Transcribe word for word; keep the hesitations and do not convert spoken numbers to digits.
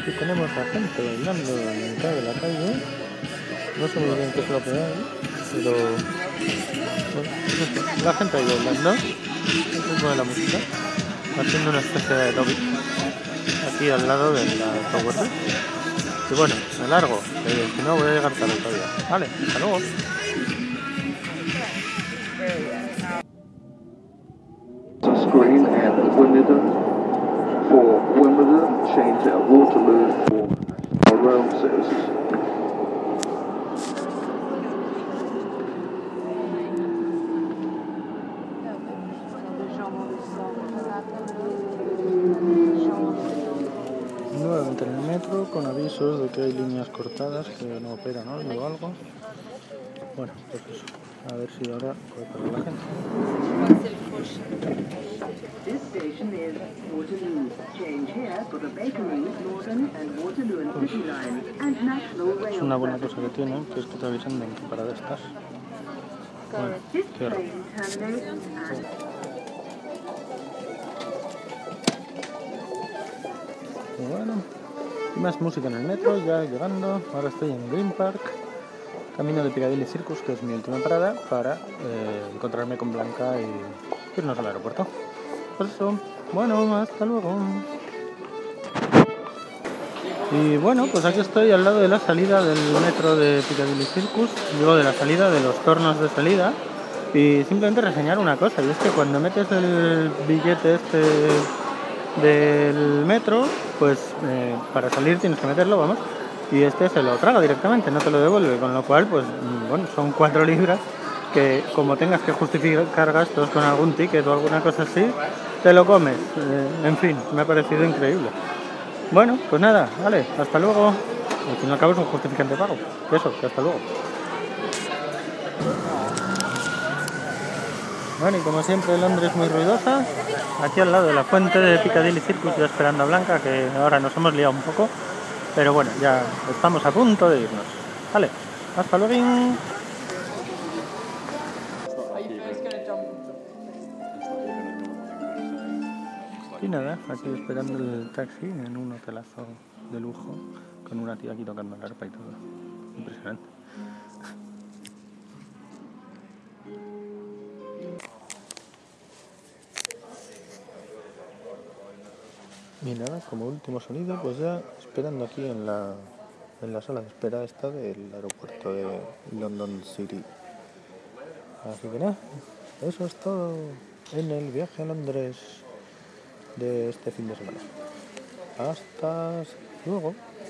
aquí tenemos a gente bailando en la mitad de la calle. No sé muy bien qué es lo que hay, pero bueno, la gente ahí bailando, el ritmo de la música, haciendo una especie de aeróbic aquí al lado de la autobús. Y bueno, me largo, que si no voy a llegar tarde todavía. Vale, hasta luego. Screen and Wimbledon for Wimbledon, change at Waterloo for rail services. Nuevamente en el metro con avisos de que hay líneas cortadas que no operan hoy o algo. Bueno, pues eso. A ver si ahora puede parar la gente. Pues, es una buena cosa que tiene, que es que te avisan de en qué parada estás. Bueno, cierro. Y bueno, más música en el metro, ya llegando. Ahora estoy en Green Park, camino de Piccadilly Circus, que es mi última parada, para eh, encontrarme con Blanca y irnos al aeropuerto. Pues eso, bueno, hasta luego. Y bueno, pues aquí estoy al lado de la salida del metro de Piccadilly Circus, digo de la salida de los tornos de salida, y simplemente reseñar una cosa, y es que cuando metes el billete este del metro, pues eh, para salir tienes que meterlo, vamos, y este se lo traga directamente, no te lo devuelve, con lo cual, pues bueno, son cuatro libras que como tengas que justificar gastos con algún ticket o alguna cosa así, te lo comes. Eh, en fin, me ha parecido increíble. Bueno, pues nada, vale, hasta luego. Al fin y al cabo es un justificante de pago. Y eso, que hasta luego. Bueno, y como siempre Londres muy ruidosa. Aquí al lado de la fuente de Piccadilly Circus, ya esperando a Blanca, que ahora nos hemos liado un poco. Pero bueno, ya estamos a punto de irnos. Vale, hasta luego. Y nada, aquí esperando el taxi en un hotelazo de lujo, con una tía aquí tocando el arpa y todo. Impresionante. Y nada, como último sonido, pues ya esperando aquí en la, en la sala de espera esta del aeropuerto de London City. Así que nada, eso es todo en el viaje a Londres de este fin de semana. Hasta luego.